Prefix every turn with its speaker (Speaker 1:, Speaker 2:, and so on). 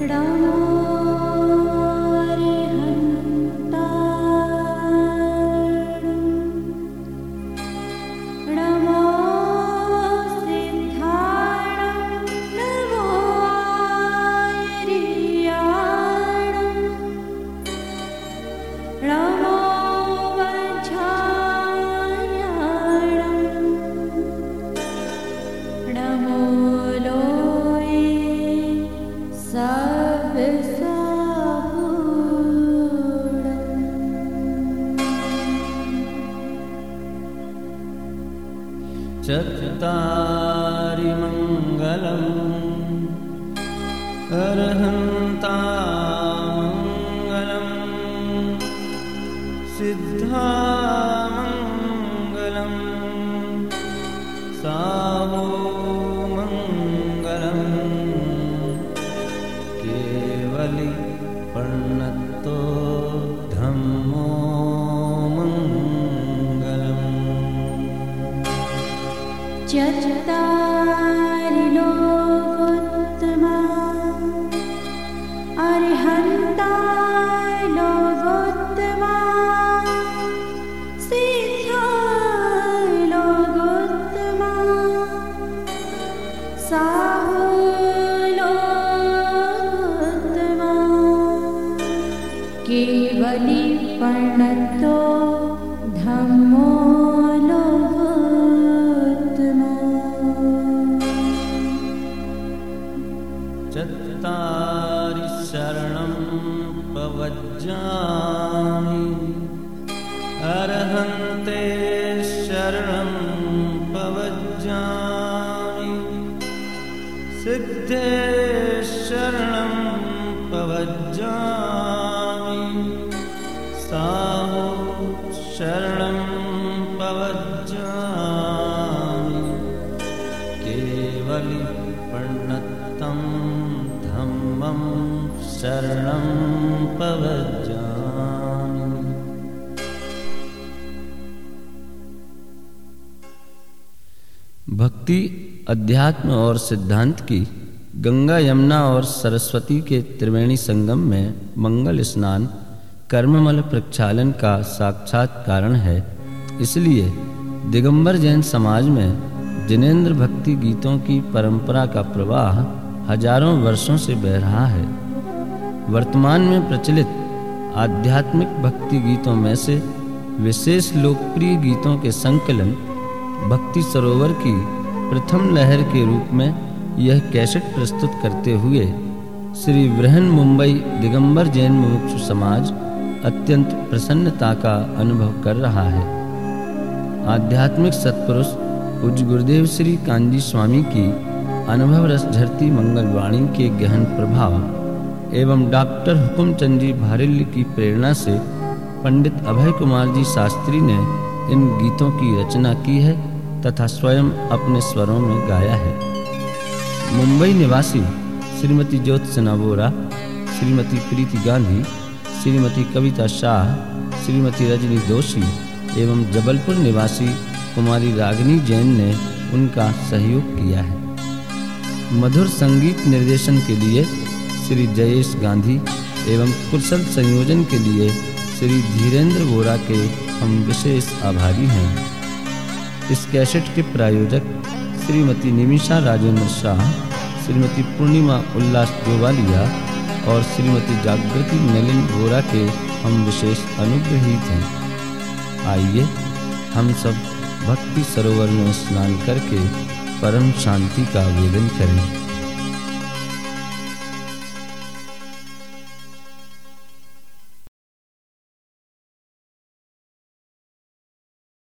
Speaker 1: चत्तारि मङ्गलम् अर्हन्ता मङ्गलम् सिद्धा मङ्गलम् सावो मङ्गलम् केवली पर्णतो धम्मो
Speaker 2: चत्तारि लोकोत्तमा अर्हन्ता लोकोत्तमा सिद्धा लोकोत्तमा साहो लोकोत्तमा केवली पर्णतो धम्मो
Speaker 1: चत्तारि शरणं पवज्जामि अर्हन्ते शरणं पवज्जामि सिद्धे शरणं पवज्जामि साहो शरणं पवज्जामि केवली पर्णतं धम्मं शरणं पवज्जामि।
Speaker 3: भक्ति, अध्यात्म और सिद्धांत की गंगा, यमुना और सरस्वती के त्रिवेणी संगम में मंगल स्नान कर्ममल प्रक्षालन का साक्षात कारण है। इसलिए दिगंबर जैन समाज में जिनेंद्र भक्ति गीतों की परंपरा का प्रवाह हजारों वर्षों से बह रहा है। वर्तमान में प्रचलित आध्यात्मिक भक्ति गीतों में से विशेष लोकप्रिय गीतों के संकलन भक्ति सरोवर की प्रथम लहर के रूप में यह कैसेट प्रस्तुत करते हुए श्री बृहन मुंबई दिगंबर जैन मुमुक्षु समाज अत्यंत प्रसन्नता का अनुभव कर रहा है। आध्यात्मिक सत्पुरुष पूज्य गुरुदेव श्री कांजी स्वामी की अनुभव रस झरती मंगलवाणी के गहन प्रभाव एवं डॉक्टर हुकुमचंद जी भारिल्य की प्रेरणा से पंडित अभय कुमार जी शास्त्री ने इन गीतों की रचना की है तथा स्वयं अपने स्वरों में गाया है। मुंबई निवासी श्रीमती ज्योत्सना वोरा, श्रीमती प्रीति गांधी, श्रीमती कविता शाह, श्रीमती रजनी जोशी एवं जबलपुर निवासी कुमारी रागिनी जैन ने उनका सहयोग किया है। मधुर संगीत निर्देशन के लिए श्री जयेश गांधी एवं कुशल संयोजन के लिए श्री धीरेन्द्र वोरा के हम विशेष आभारी हैं। इस कैसेट के प्रायोजक श्रीमती निमिषा राजेंद्र शाह, श्रीमती पूर्णिमा उल्लास जोवालिया और श्रीमती जागृति नलिन वोरा के हम विशेष अनुग्रहीत हैं। आइए हम सब भक्ति सरोवर में स्नान करके परम शांति का आवेदन करें।